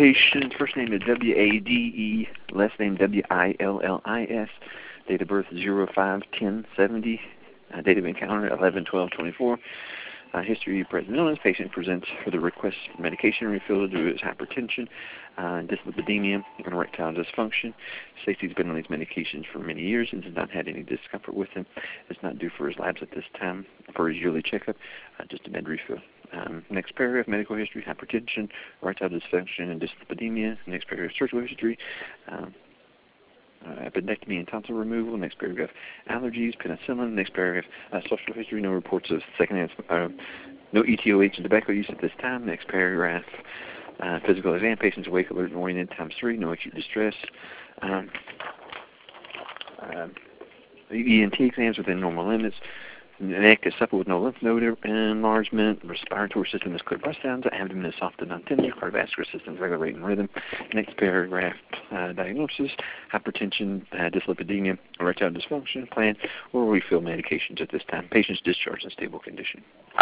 patient, first name is W-A-D-E, last name W-I-L-L-I-S, date of birth 05/10/70, date of encounter 11/12/24. History of present illness. Patient presents for the request for medication refill due to his hypertension, dyslipidemia, and erectile dysfunction. States he's been on these medications for many years and has not had any discomfort with them. It's not due for his labs at this time for his yearly checkup, just a med refill. Next paragraph, medical history, hypertension, erectile dysfunction, and dyslipidemia. Next paragraph, surgical history, appendectomy and tonsil removal. Next paragraph, allergies, penicillin. Next paragraph, social history, no reports of secondhand, no ETOH and tobacco use at this time. Next paragraph, physical exam, patients awake, alert, and oriented, ×3, no acute distress. ENT exams within normal limits. Neck is supple with no lymph node enlargement. Respiratory system is clear breath sounds. Abdomen is soft and non-tender. Cardiovascular system is regular rate and rhythm. Next paragraph, diagnosis, hypertension, dyslipidemia, erectile dysfunction, plan or refill medications at this time. Patient's discharged in stable condition.